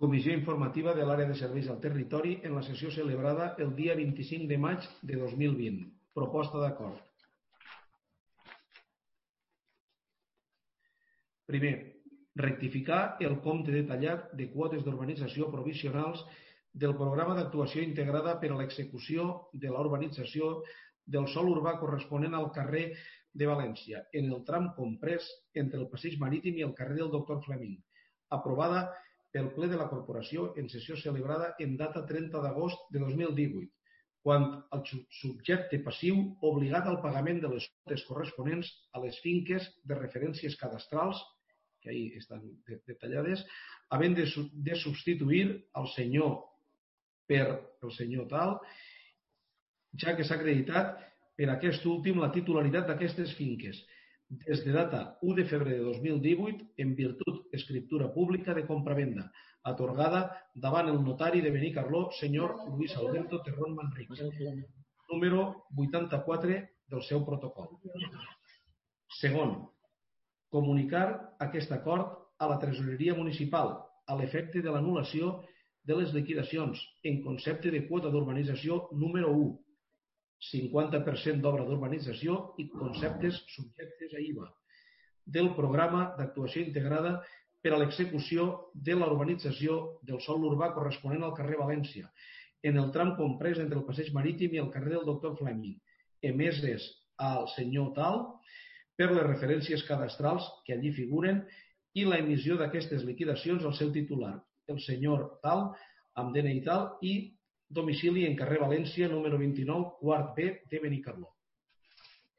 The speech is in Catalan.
Comissió informativa de l'àrea de serveis al territori en la sessió celebrada el dia 25 de maig de 2020. Proposta d'acord. Primer, rectificar el compte detallat de quotes d'urbanització provisionals del programa d'actuació integrada per a l'execució de la urbanització del sòl urbà corresponent al carrer de València, en el tram comprès entre el passeig marítim i el carrer del Dr. Fleming, aprovada pel ple de la corporació en sessió celebrada en data 30 d'agost de 2018, quant al subjecte passiu obligat al pagament de les quotes corresponents a les finques de referències cadastrals, que ahí estan detallades, havent de substituir el senyor per el senyor tal, ja que s'ha acreditat per aquest últim la titularitat d'aquestes finques, des de data 1 de febrer de 2018, en virtut escriptura pública de compravenda, atorgada davant el notari de Benicarló, senyor Luis Alberto Terrón Manrique, número 84 del seu protocol. Segon, comunicar aquest acord a la tresoreria municipal a l'efecte de l'anul·lació de les liquidacions en concepte de quota d'urbanització número 1, 50% d'obra d'urbanització i conceptes subjectes a IVA, del programa d'actuació integrada per a l'execució de la urbanització del sòl urbà corresponent al carrer València, en el tram comprès entre el passeig marítim i el carrer del Dr. Fleming, emeses al senyor tal per les referències cadastrals que allí figuren i la emissió d'aquestes liquidacions al seu titular, el senyor tal, amb DNI tal i domicili en carrer València, número 29, quart B de Benicarló.